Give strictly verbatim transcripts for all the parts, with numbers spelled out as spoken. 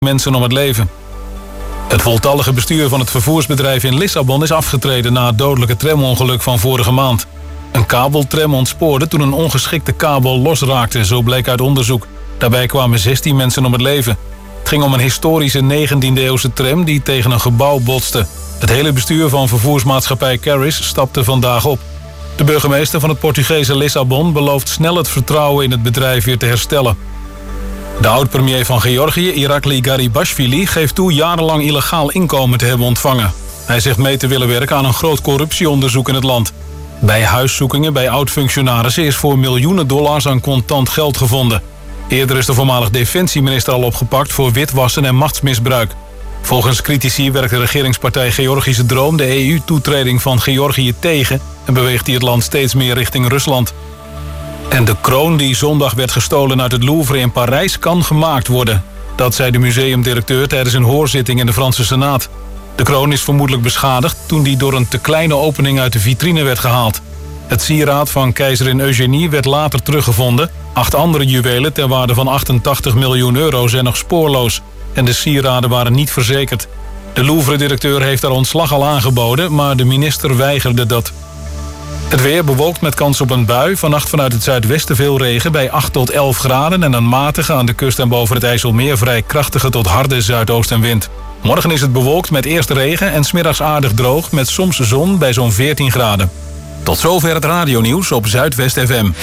mensen om het leven. Het voltallige bestuur van het vervoersbedrijf in Lissabon is afgetreden na het dodelijke tramongeluk van vorige maand. Een kabeltram ontspoorde toen een ongeschikte kabel losraakte, zo bleek uit onderzoek. Daarbij kwamen zestien mensen om het leven. Het ging om een historische negentiende-eeuwse tram die tegen een gebouw botste. Het hele bestuur van vervoersmaatschappij Caris stapte vandaag op. De burgemeester van het Portugese Lissabon belooft snel het vertrouwen in het bedrijf weer te herstellen. De oud-premier van Georgië, Irakli Garibashvili, geeft toe jarenlang illegaal inkomen te hebben ontvangen. Hij zegt mee te willen werken aan een groot corruptieonderzoek in het land. Bij huiszoekingen bij oud-functionarissen is voor miljoenen dollars aan contant geld gevonden. Eerder is de voormalig defensieminister al opgepakt voor witwassen en machtsmisbruik. Volgens critici werkt de regeringspartij Georgische Droom de E U-toetreding van Georgië tegen en beweegt hij het land steeds meer richting Rusland. En de kroon die zondag werd gestolen uit het Louvre in Parijs kan gemaakt worden. Dat zei de museumdirecteur tijdens een hoorzitting in de Franse Senaat. De kroon is vermoedelijk beschadigd toen die door een te kleine opening uit de vitrine werd gehaald. Het sieraad van keizerin Eugenie werd later teruggevonden. Acht andere juwelen ter waarde van achtentachtig miljoen euro zijn nog spoorloos. En de sieraden waren niet verzekerd. De Louvre-directeur heeft haar ontslag al aangeboden, maar de minister weigerde dat. Het weer bewolkt met kans op een bui. Vannacht vanuit het zuidwesten veel regen bij acht tot elf graden... en een matige aan de kust en boven het IJsselmeer vrij krachtige tot harde zuidoostenwind. Morgen is het bewolkt met eerst regen en 's middags aardig droog... met soms zon bij zo'n veertien graden. Tot zover het radionieuws op Zuidwest F M.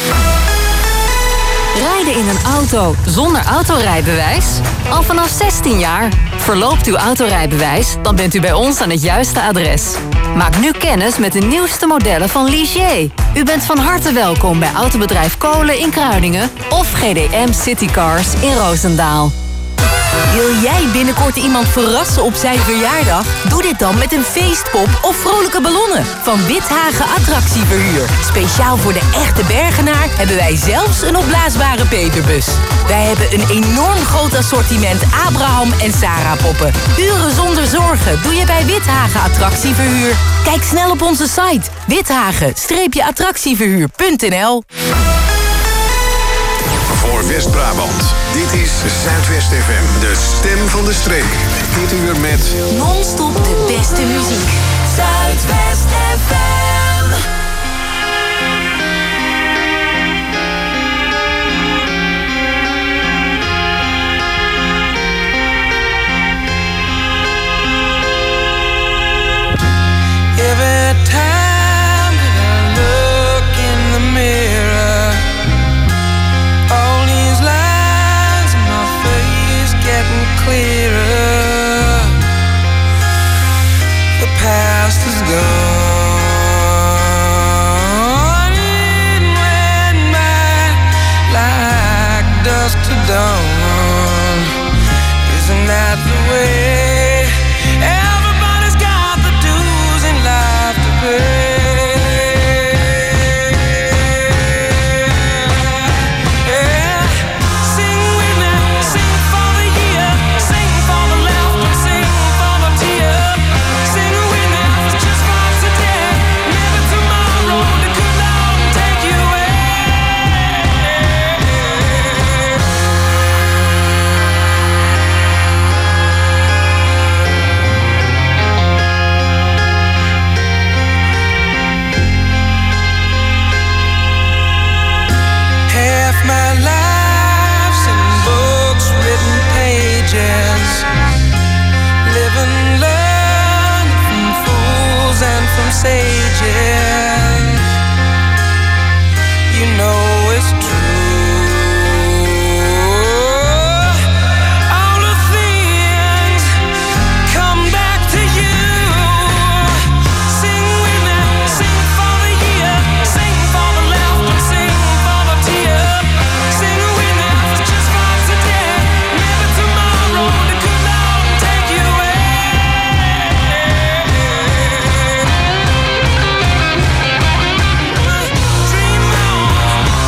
Rijden in een auto zonder autorijbewijs? Al vanaf zestien jaar. Verloopt uw autorijbewijs? Dan bent u bij ons aan het juiste adres. Maak nu kennis met de nieuwste modellen van Ligier. U bent van harte welkom bij autobedrijf Kolen in Kruiningen... of G D M Citycars in Roosendaal. Wil jij binnenkort iemand verrassen op zijn verjaardag? Doe dit dan met een feestpop of vrolijke ballonnen van Withagen Attractieverhuur. Speciaal voor de echte Bergenaar hebben wij zelfs een opblaasbare peperbus. Wij hebben een enorm groot assortiment Abraham en Sarah poppen. Uren zonder zorgen doe je bij Withagen Attractieverhuur. Kijk snel op onze site withagen attractieverhuur punt n l. Voor West-Brabant, dit is Zuidwest F M, de stem van de streek. Dit uur met non-stop de beste muziek. Zuidwest F M. Every time that I look in the mirror, all these lines in my face getting clearer. The past is gone, it went by like dusk to dawn. Isn't that the way? Everybody's got the dues in life to pay. Sages, you know it's true. All the things come back to you. Sing with me, sing for the year, sing for the laughter, sing for the tear. Sing with me, just for today, maybe tomorrow the good Lord take you away. Dream on.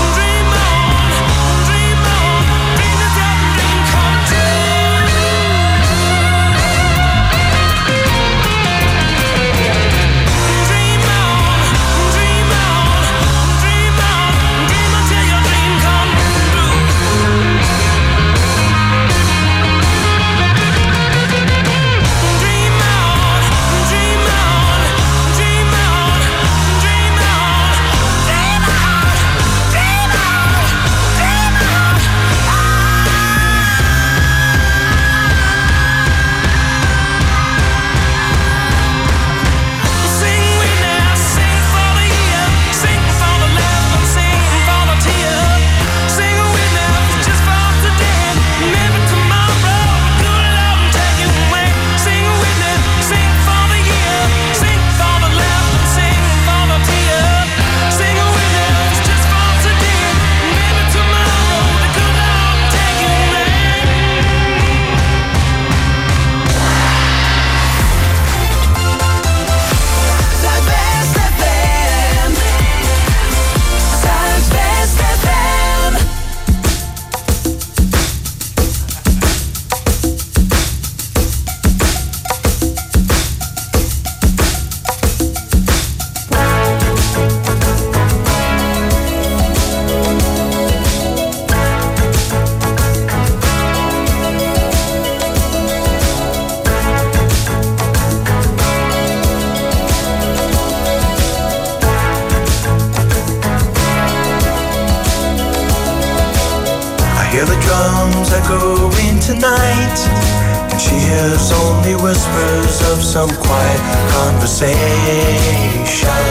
are going tonight, and she hears only whispers of some quiet conversation.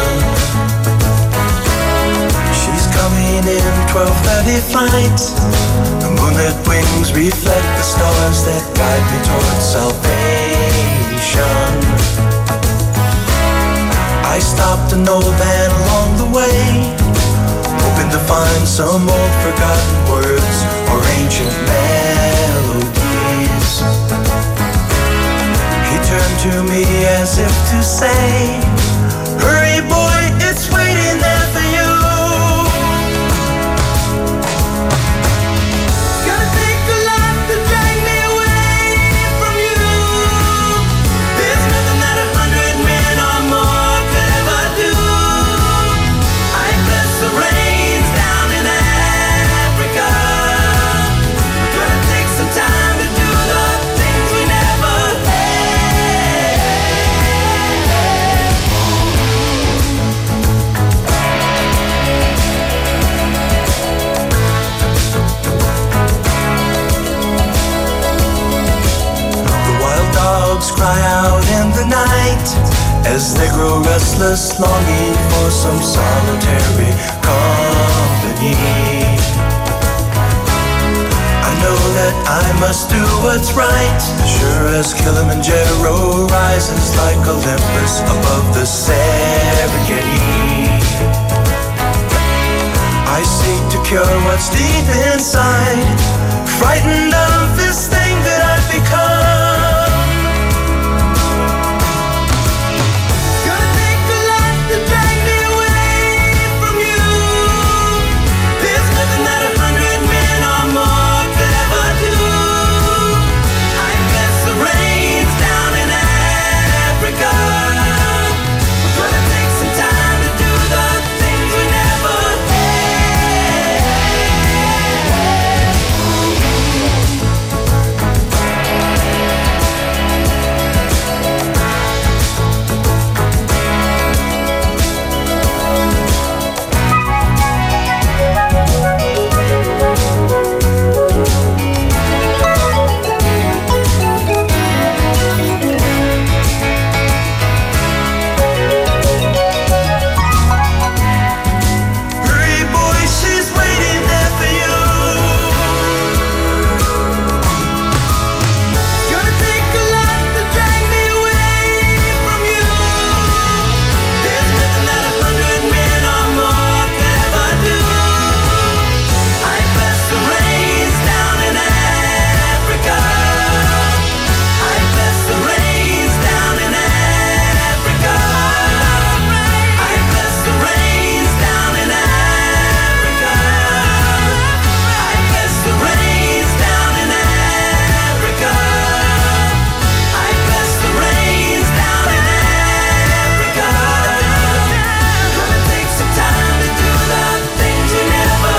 She's coming in twelve thirty flight. The moonlit wings reflect the stars that guide me towards salvation. I stopped an old man along the way, hoping to find some old forgotten words or ancient melodies. He turned to me as if to say, hurry boy, it's waiting there for you. It's gonna take a lot to drag me away from you. There's nothing that a hundred men or more could ever do. I bless the rains down in Africa. It's gonna take some time to do the things we never had. The wild dogs cry out in the night as they grow restless, longing for some solitary company. I know that I must do what's right, sure as Kilimanjaro rises like Olympus above the Serengeti. I seek to cure what's deep inside, frightened of this thing that I've become. It's gonna take a lot to drag me away from you. There's nothing that a hundred men or more could ever do. I bless the rains down in Africa. It's gonna take some time to do the things we never had. Hurry boy, she's waiting there for you. It's gonna take a lot to drag me away from you. There's nothing that a hundred men or more could ever do. I bless the rains down in Africa. I bless the rains down in Africa. I bless the rains down in Africa. I bless the rains down in Africa. I bless the rains down in Africa. It's gonna take some time to do the things we never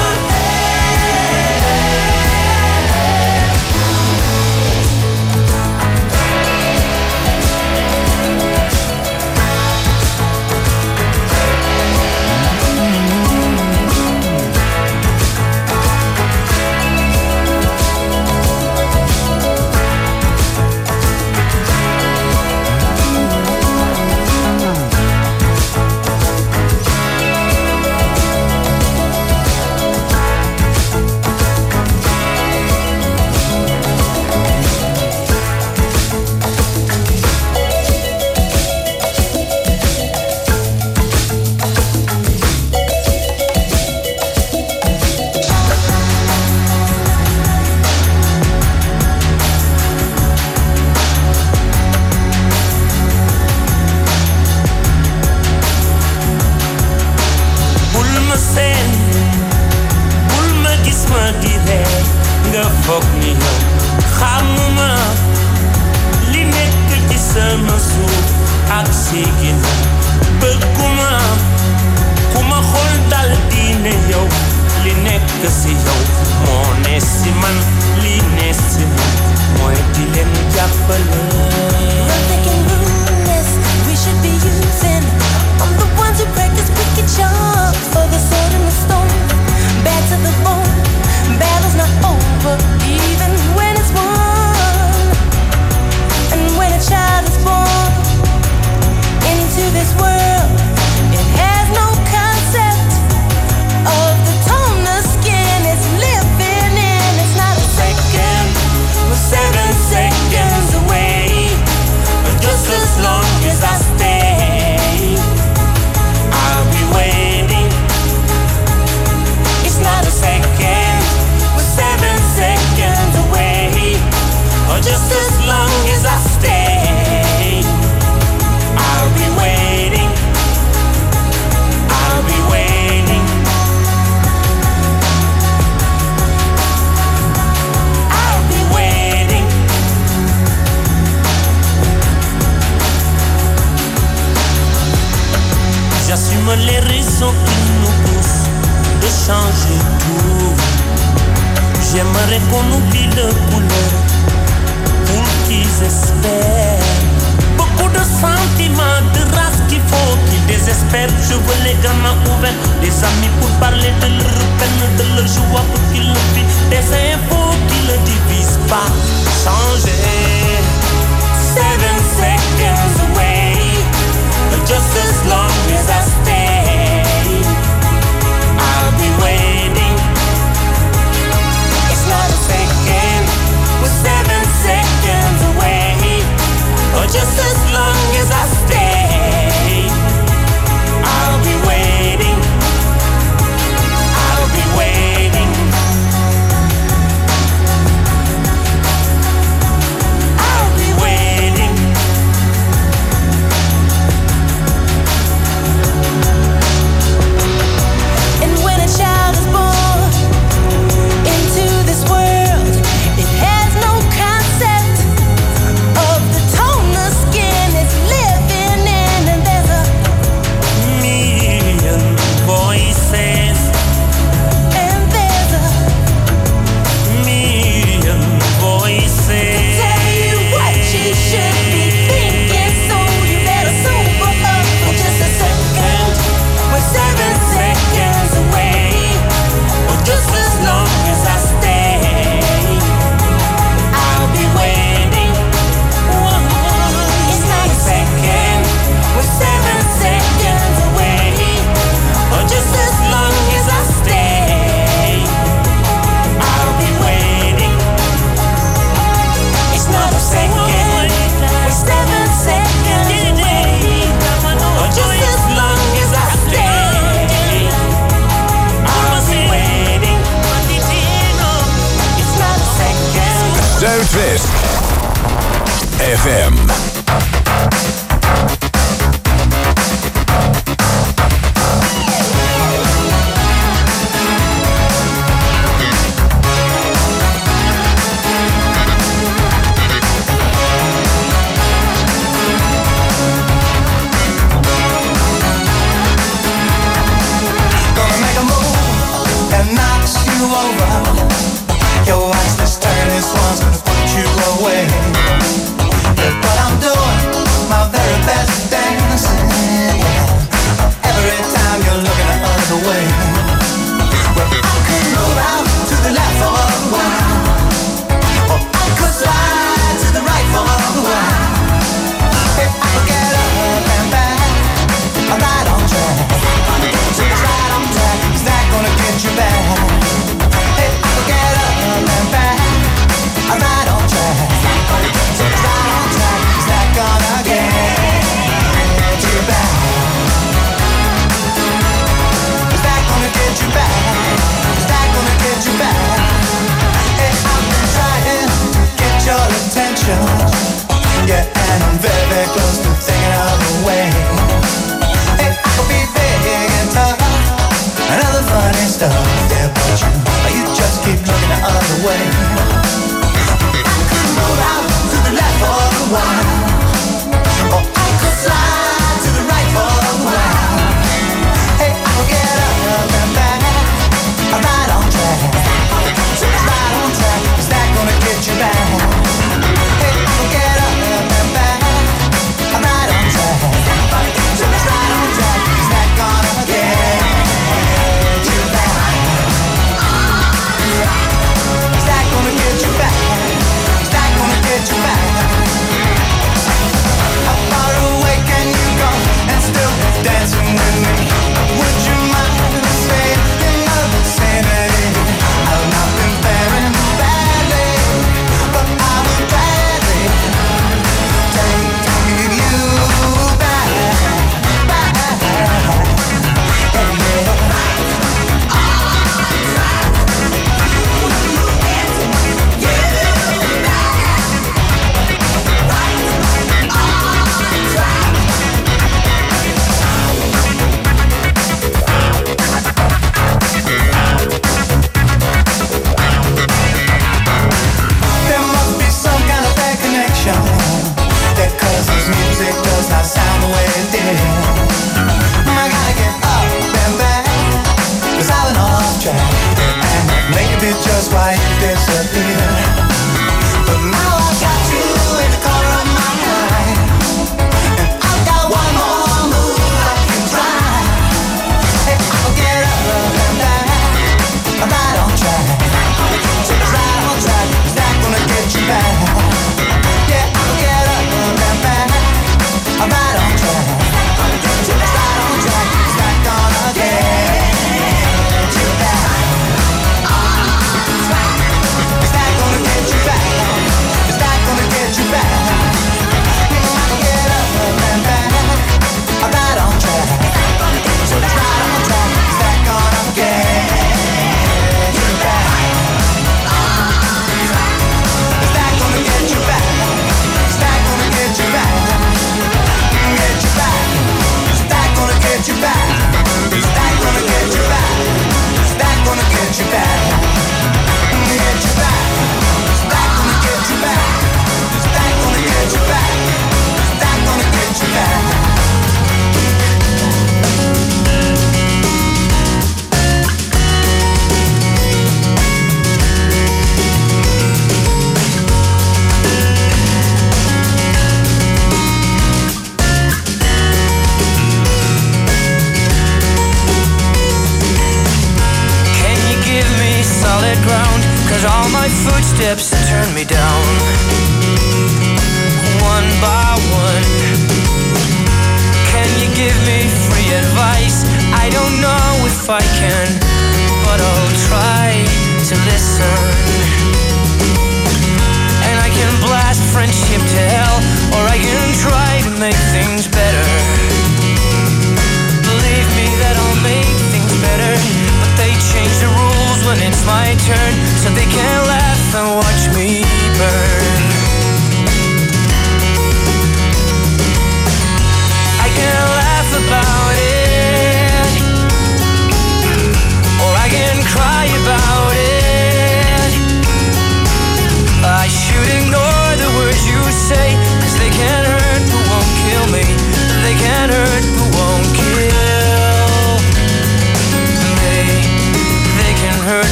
bul ma seen bul ma gis ma di ree nga foog ni yow xamuma li nekk ci sama suuf ak sigina bëgguma ku ma xool dal di ne yow li nekk si yow moo ne si man li ne si man mooy di leen jàppale. We're thinking ruthless, we should be using. I'm the ones who practice wicked charms for the sword and the stone. Bad to the bone, battle's not over, even raison qui nous pousse de changer tout. J'aimerais qu'on oublie le couleur pour qu'ils espèrent. Beaucoup de sentiments, de race qu'il faut qu'ils désespèrent. Je veux les gamins ouverts, des amis pour parler de leur peine, de leur joie pour qu'ils le vivent. Des infos qui ne divisent pas. Changer. Seven seconds away, but just as long as I stay, I'll be waiting. It's not a second, we're seven seconds away, but just as long as I stay, I'll be waiting. I'll be waiting. I'll be waiting. And when a child is born into this world, it has no concept of the tone the skin is living in, and there's a Million voices, and there's a million voices. tell you what you should be thinking, so you better sober up for just a second. We're seven seconds away, But just as long as I stay, I'll be waiting. it's not a second. We're seven seconds away. But just as long as I stay, I'll be waiting. It's not a second. We're seven seconds away. But just as long as I stay, I'll be waiting. It's not a second. Zuidwest F M. Gonna make a move that knocks you over. Yo, watch this turn, this one's gonna put you away. Yeah, but I'm doing my very best dancing, yeah. Every time you're looking the other way. Well, I could move out to the left for a while, or I could slide to the right for a while. If I could get up and back, I'm right on track. So it's right on track, is that gonna get you back? Hey, I could get up and back, I'm right on track. So it's right on track, is that gonna get you back? Is that gonna get you back? Is that gonna get you back? Hey, I've been trying to get your attention, yeah, and I'm very, very close to thinking of a way. Hey, I could be big and tough and other funny stuff, yeah, but you, you just keep looking the other way. I could move out to the left for a while, or I could slide to the right for a while. Hey, I could get up and back, I'm right on track. So it's right on track, is that gonna get you back? Hey, I could get up and back, I'm right on track. So it's right on track, is that gonna get you back? Is that gonna get you back? Is that gonna get you back?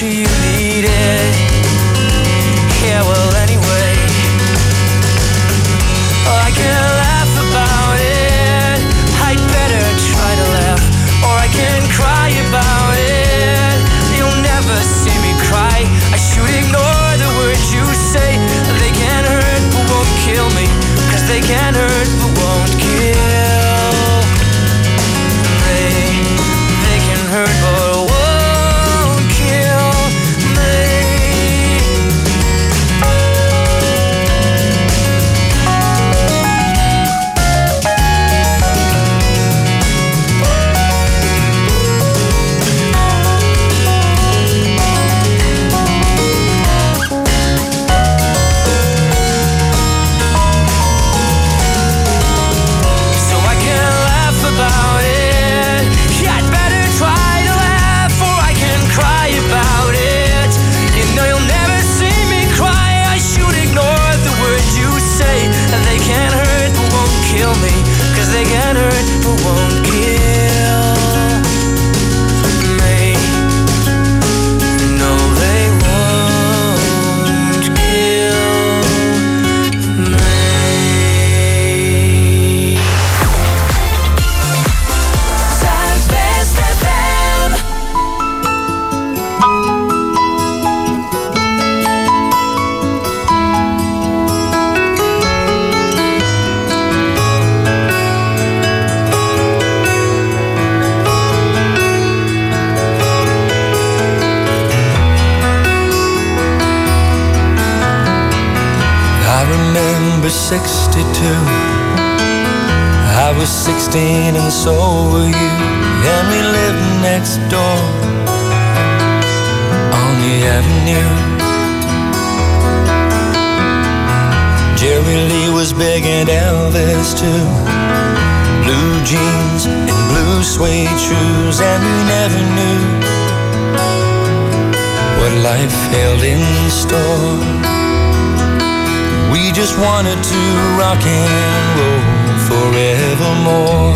you, you need it. Yeah, well, anyway, I can laugh about it. I'd better try to laugh, or I can cry about it. You'll never see me cry. I should ignore the words you say. They can hurt but won't kill me, 'cause they can hurt but won't kill. They, they can hurt but won't kill me. They can hurt but won't kill me. No, they won't kill me. Zuidwest F M. I remember sixty-two. I was sixteen and so were you, and we lived next door on the avenue. Jerry Lee was big and Elvis too. Blue jeans and blue suede shoes, and we never knew what life held in store. We just wanted to rock and roll forevermore.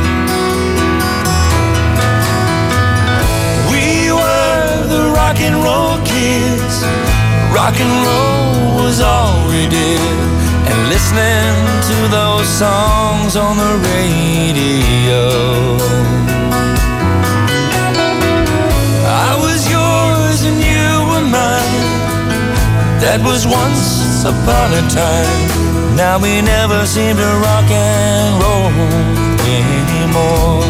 We were the rock and roll kids. Rock and roll was all we did. And listening to those songs on the radio. I was yours and you were mine. That was once upon a time. Now we never seem to rock and roll anymore.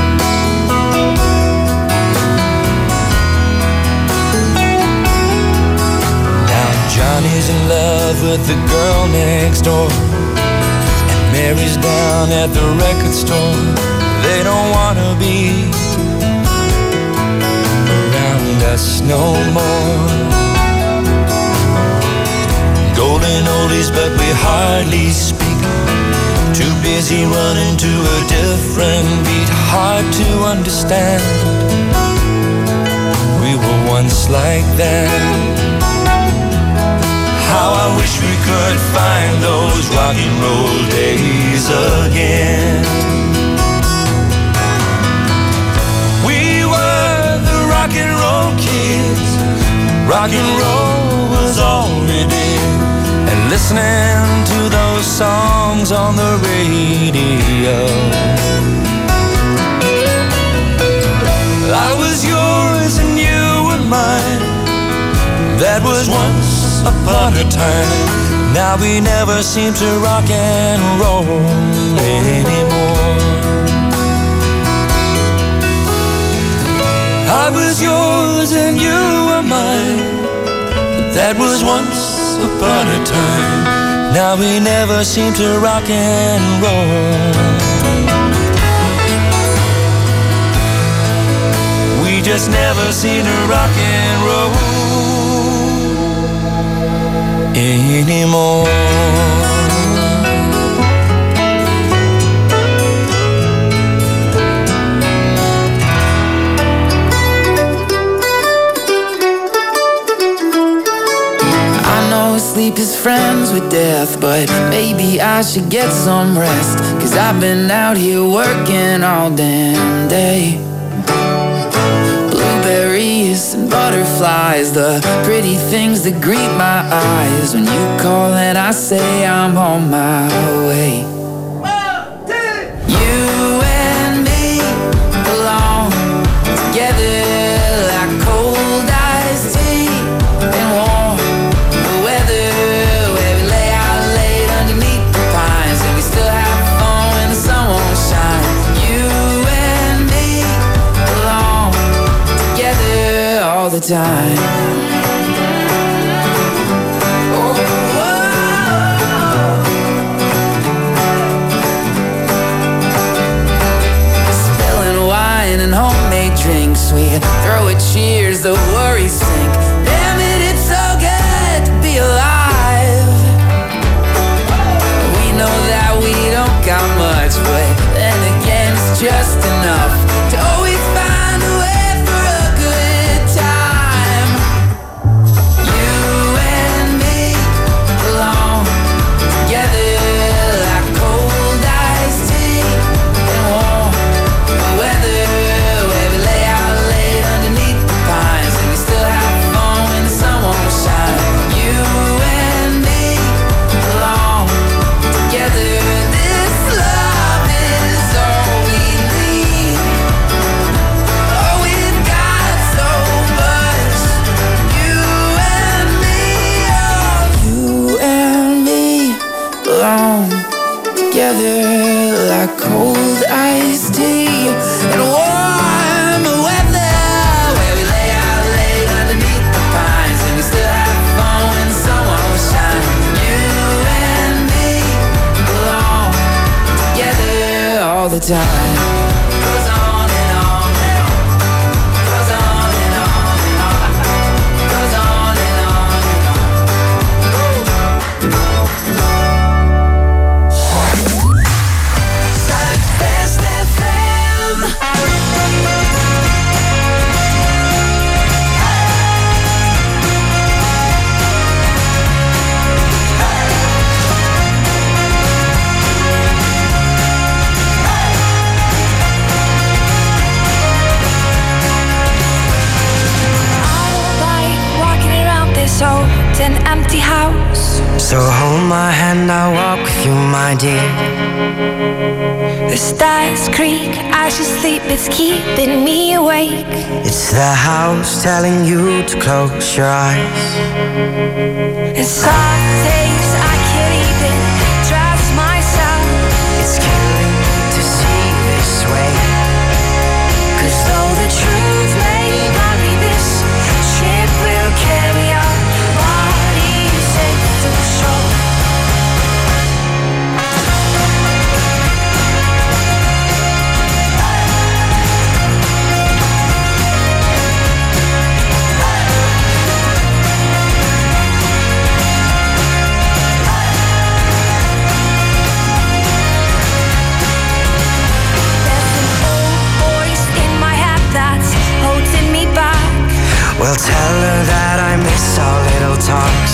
Now Johnny's in love with the girl next door, and Mary's down at the record store. They don't wanna be around us no more. Golden oldies, but we hardly speak. Too busy running to a different beat. Hard to understand. We were once like that. How I wish we could find those rock and roll days again. We were the rock and roll kids. Rock and roll was all we did. And listening to those songs on the radio. I was yours and you were mine. That was once upon a time. Now we never seem to rock and roll anymore. I was yours and you were mine. That was once upon a time. Now we never seem to rock and roll. We just never seem to rock and roll anymore. Sleep is friends with death, but maybe I should get some rest. 'Cause I've been out here working all damn day. Blueberries and butterflies skies, the pretty things that greet my eyes. When you call and I say I'm on my way. You and me belong together like cold iced tea and warm weather, where we lay out late underneath the pines and we still have fun when the sun won't shine. You and me belong together all the time. And homemade drinks, we throw a cheers, the worries sink. Damn it, it's so good to be alive. We know that we don't got much, but then again it's just enough to always find a way for a good time. You and me belong together like cold iced tea and warm weather. Together like cold iced tea and warm weather, where we lay out late underneath the pines and we still have fun when the sun won't shine. You and me belong together all the time. Goes on and on and on. Goes on and on and on. Goes on and on and on. An empty house. So hold my hand, I'll walk with you, my dear. The stars creak as you sleep, it's keeping me awake. It's the house telling you to close your eyes. And some days I can't even trust myself. It's killing me to see this way. Cause though the truth may not be this, ship will carry on. Well, tell her that I miss our little talks.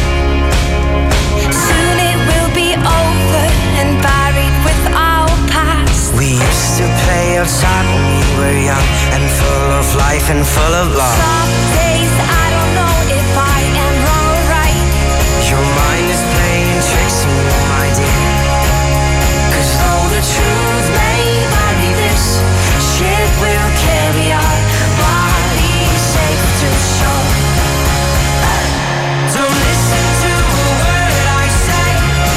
Soon it will be over and buried with our past. We used to play outside when we were young and full of life and full of love. Some days I don't know if I am wrong or right. Your mind is playing tricks on you, my dear. Cause though the truth may not be this, shit will carry our bodies safe to shore. Don't listen to a word I say.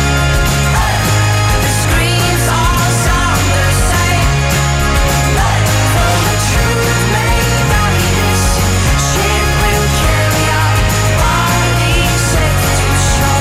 The screams all sound the same. Though the truth may not be this, shit will carry our bodies safe to shore.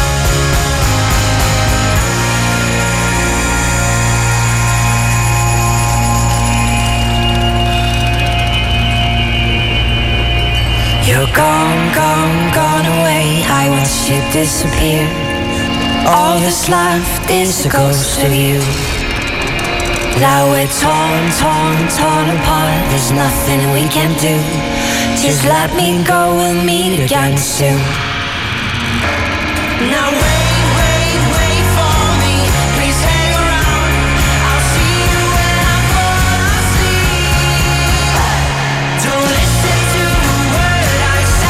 You're gone, gone, gone away. I watched you disappear. All that's left is a ghost of you. Now we're torn, torn, torn apart. There's nothing we can do. Just let me go, we'll meet again soon. Now wait, wait, wait for me. Please hang around. I'll see you when I fall asleep. Don't listen to a word I say.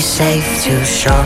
safe to shore.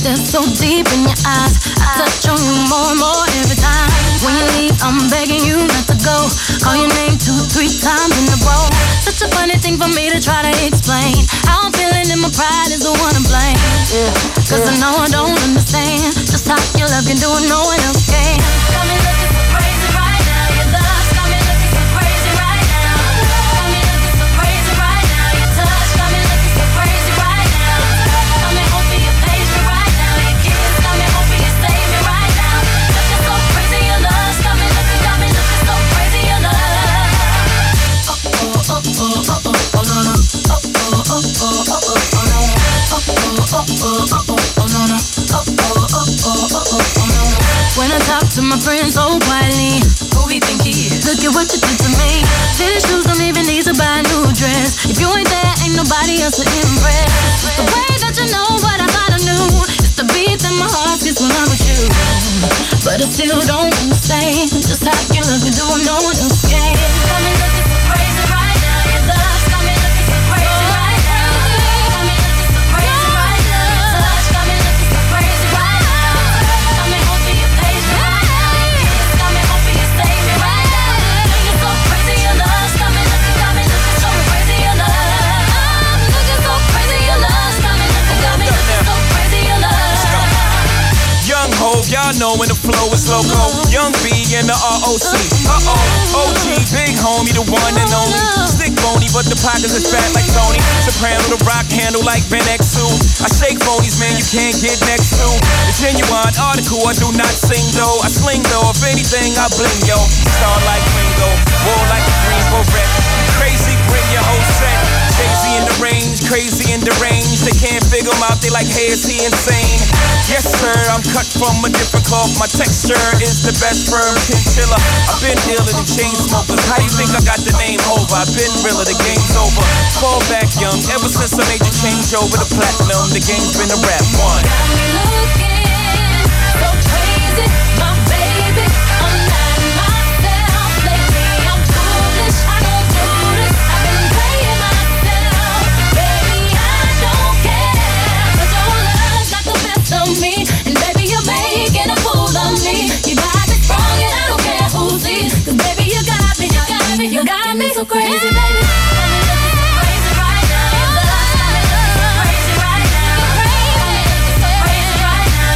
stare so deep in your eyes. I touch on you more and more every time. When you leave, I'm begging you not to go. Call your name two, three times in a row. Such a funny thing for me to try to explain. How I'm feeling and my pride is the one to blame. Cause I know I don't understand just how your love can do it, no one else can. Got me looking so crazy right now. Your love got me looking so crazy right now. Got me looking so crazy right now. Your touch got me looking so crazy right now. Got me hoping you page me right now. Your kiss got me hoping you save me right now. Looking so crazy, your love got me looking, got me looking so crazy, your love. Oh oh oh oh oh oh oh no no. Oh oh oh oh oh oh oh no. Oh oh oh oh oh oh no no. Oh oh oh oh oh oh oh no. When I talk to my friends so quietly, who he think he is? Look at what you did to me. Tennis shoes don't even need to buy a new dress. If you ain't there, ain't nobody else to impress. It's the way that you know what I thought I knew. It's the beat that my heart gets when I'm with you. But I still don't understand just how you look and do what no one else can. Got me looking so crazy right now. Your love got me looking so crazy right now. Got me looking so crazy right now. Your touch got me looking so crazy right now. Got me hoping you page me right now. Your kiss got me hoping you save me right now. Looking so crazy, your love got me looking, got me looking so crazy, your love. I'm looking so crazy, your love got me looking, got me looking so crazy, your love. Young Hov, y'all know when the flow is loco. Young B and the R O C. Uh-oh, O G, big homie, the one and only. Stick bony, but the pockets is fat like Tony. Soprano, the rock handle like Ben X two. I shake phonies, man, you can't get next to. The genuine article, I do not sing though. I sling though, if anything, I bling yo. Star like Ringo, war like a green beret. Crazy, bring your whole set. Crazy in the range, crazy in the range. They can't figure him out, they like, hey, is he insane? Yes, sir, I'm cut from a different cloth. My texture is the best firm chinchilla. I've been iller than chain smokers. How you think I got the name over? I've been realer, the game's over. Fall back young, ever since I made the change over to platinum, the game's been a rap one. Got me looking so crazy, my baby. I'm not myself lately. I'm foolish, I don't do this. I've been playing myself, baby. I don't care, 'cause your love's got the best of me, and baby you're making a fool of me. You got me strong and I don't care who sees, 'cause baby you got me, you got me, you got me so crazy, baby. Got me looking so crazy right now. Your love's got me looking so crazy right now. Got me looking so crazy right now.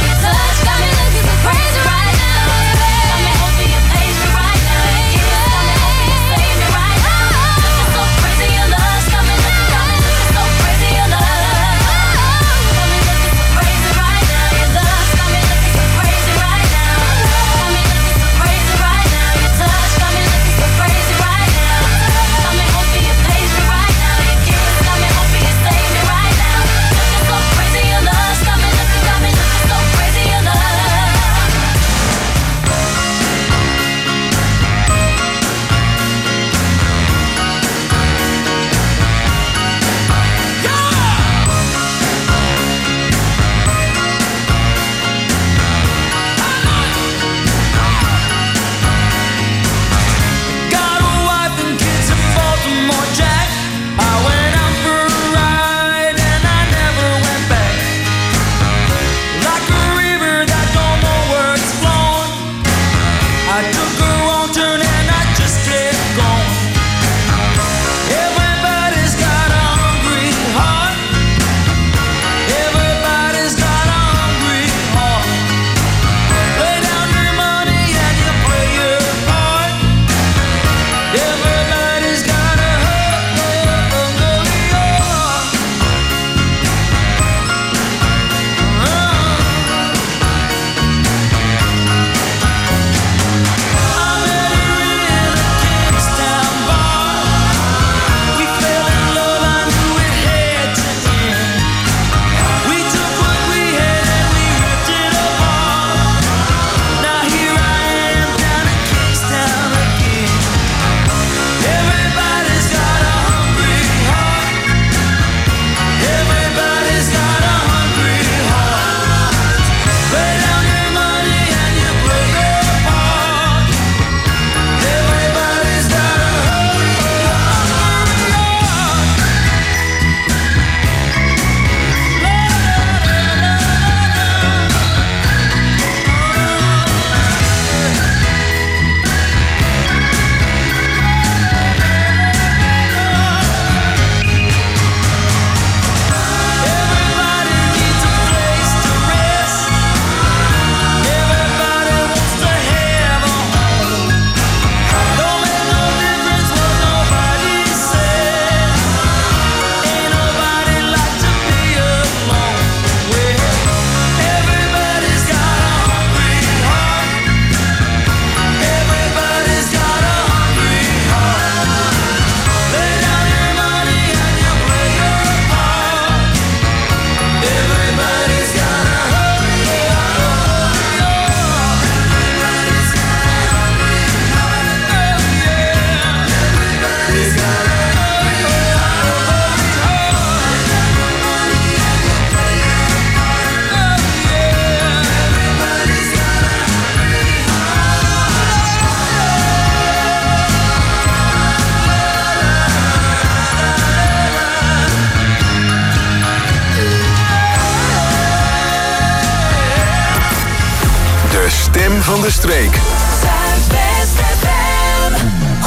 stem van de streek. Zuidwest F M.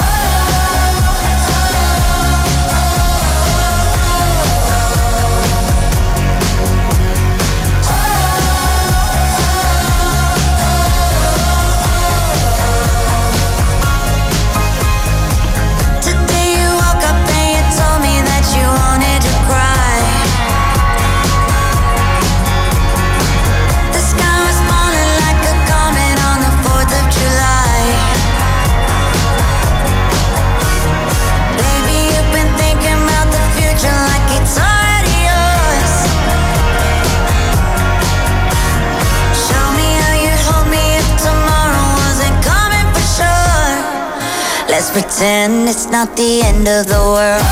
Let's pretend it's not the end of the world.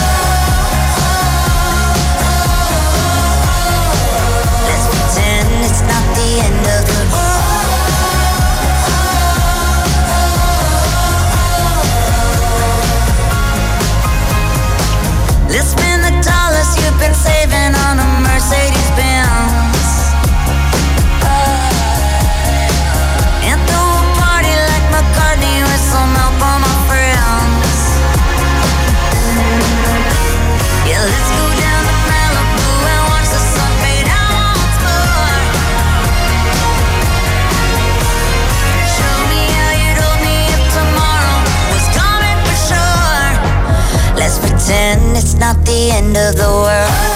Let's pretend it's not the end of the world. Let's spend the dollars you've been saving on a Mercedes Benz. And throw a party like McCartney with some help on my friends. Yeah, let's go down to Malibu and watch the sun fade out once more. Show me how you'd hold me if tomorrow was coming for sure. Let's pretend it's not the end of the world.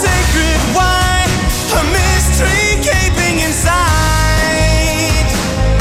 Sacred wine, a mystery gaping inside.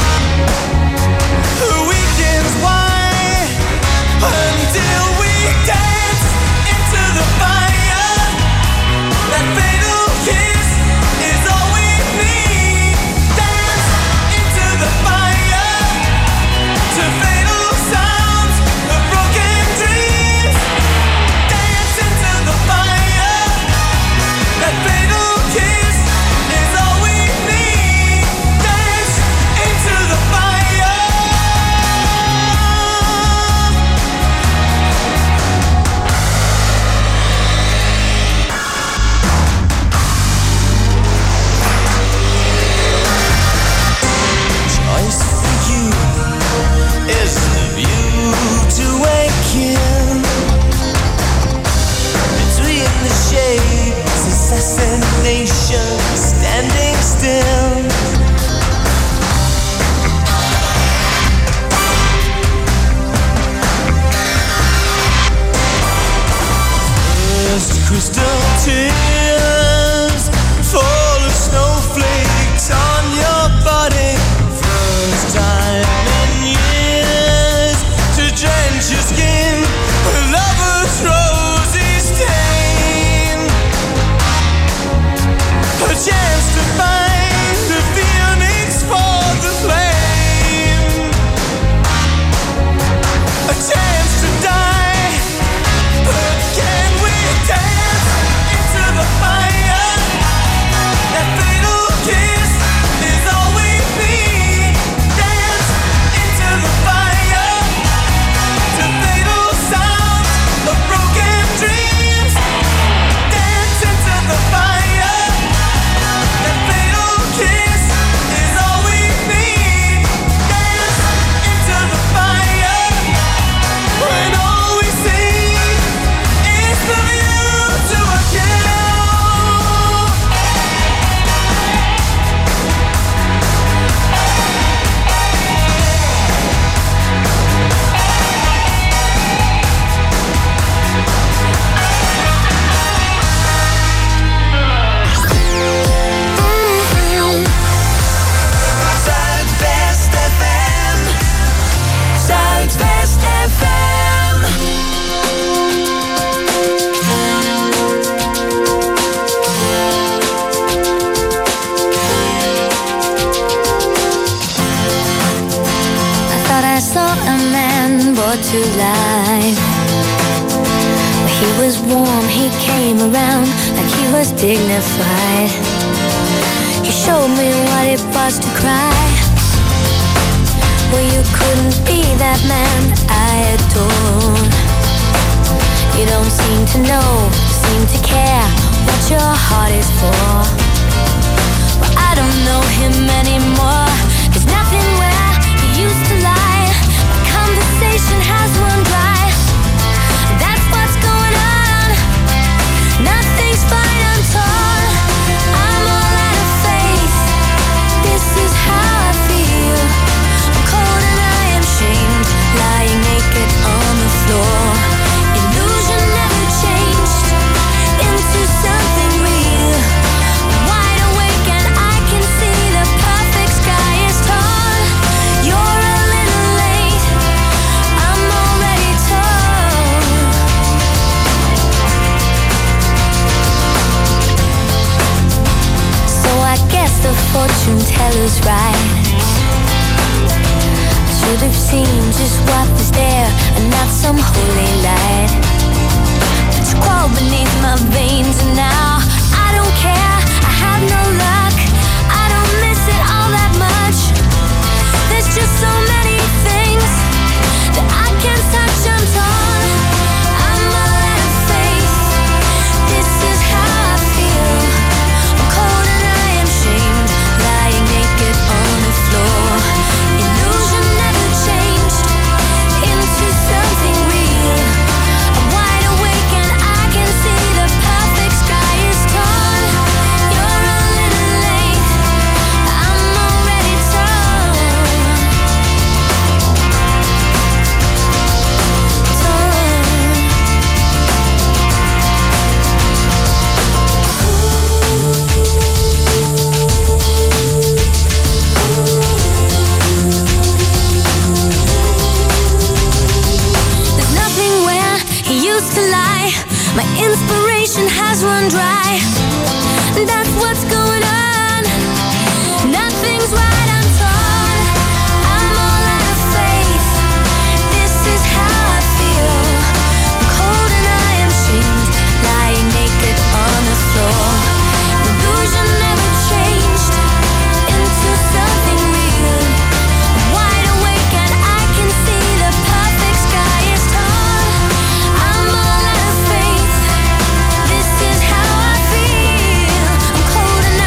destination, standing still. First crystal tears fall of snowflakes on your body. First time in years to drench your skin with lover's rosy stain. A chance to find the phoenix for the flame. A chance to die, but can we dance into the fire? That fatal kiss is all we need. Dance into the fire, to fatal sounds of broken dreams. Dance into the fire. That fatal kiss is all we need. Dance into the fire, when all we see is the view to a kill. Zuidwest F M. Zuidwest F M. I thought I saw a man brought to life. He was warm, he came around like he was dignified. He showed me what it was to cry. Well, you couldn't be that man I adore. You don't seem to know, seem to care what your heart is for. Well, I don't know him anymore. There's nothing where he used to lie. My conversation has run dry. That's what's going on. Nothing's fine, I'm torn. I'm all out of faith. This is how I feel. I'm cold and I am shamed, lying naked on the floor. Illusion never changed into something real. I'm wide awake and I can see the perfect sky is torn. You're a little late, I'm already torn. So I guess the fortune teller's right. I should have seen just what was there and not some holy light. But you crawl beneath my veins and now I don't care, I have no luck. I don't miss it all that much. There's just so many things that I can't touch, I'm torn. I'm all out of faith. This is how I feel. I'm cold and I am shamed, lying naked on the floor. Illusion never changed into something real. I'm wide awake and I can see the perfect sky is torn. You're a little late, I'm already torn. There's nothing where he used to lie. My inspiration has run dry. That's what's going on. Nothing's right, I'm torn. I'm all out of faith. This is how I feel. I'm cold and I am shamed, lying naked on the floor. Illusion never changed into something real. I'm wide awake and I can see the perfect sky is torn. I'm all out of faith. This is how I feel. I'm cold and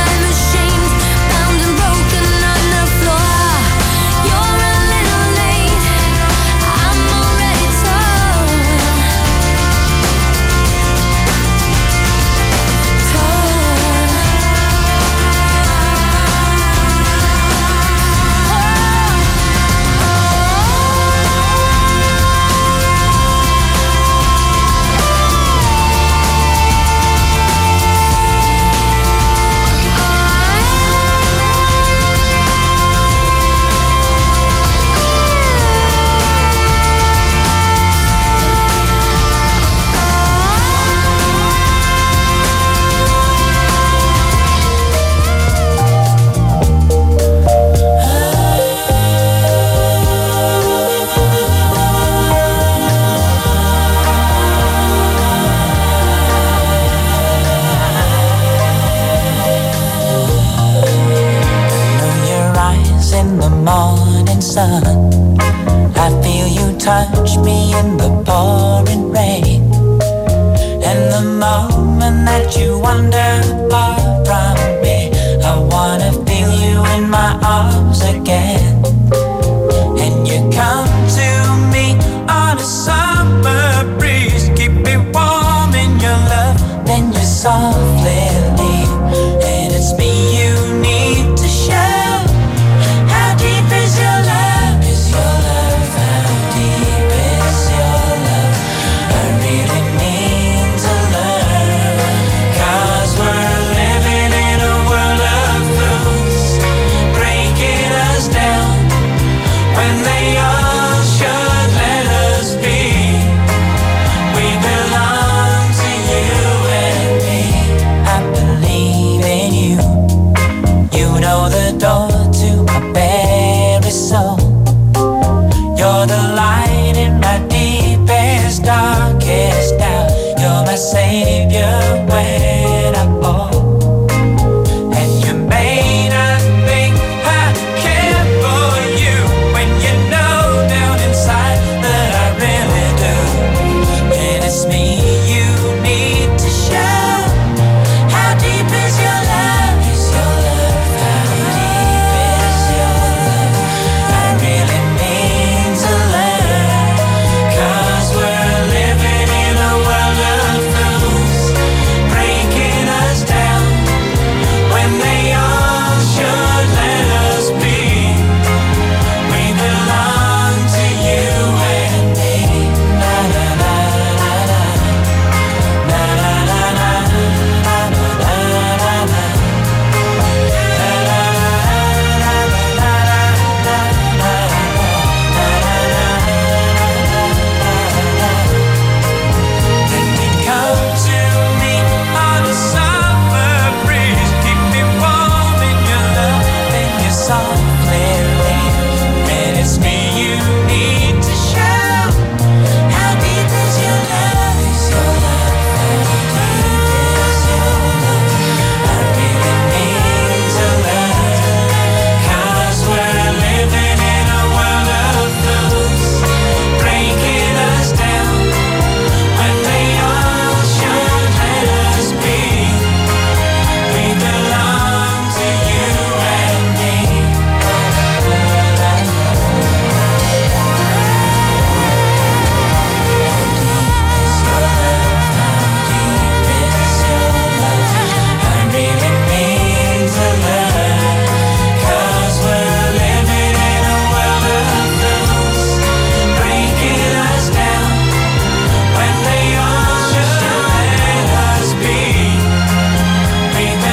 morning sun. I feel you touch me in the pouring rain. And the moment that you wander far from me, I wanna feel you in my arms again. And you come to me on a summer breeze, keep me warm in your love, then you softly leave. And it's me you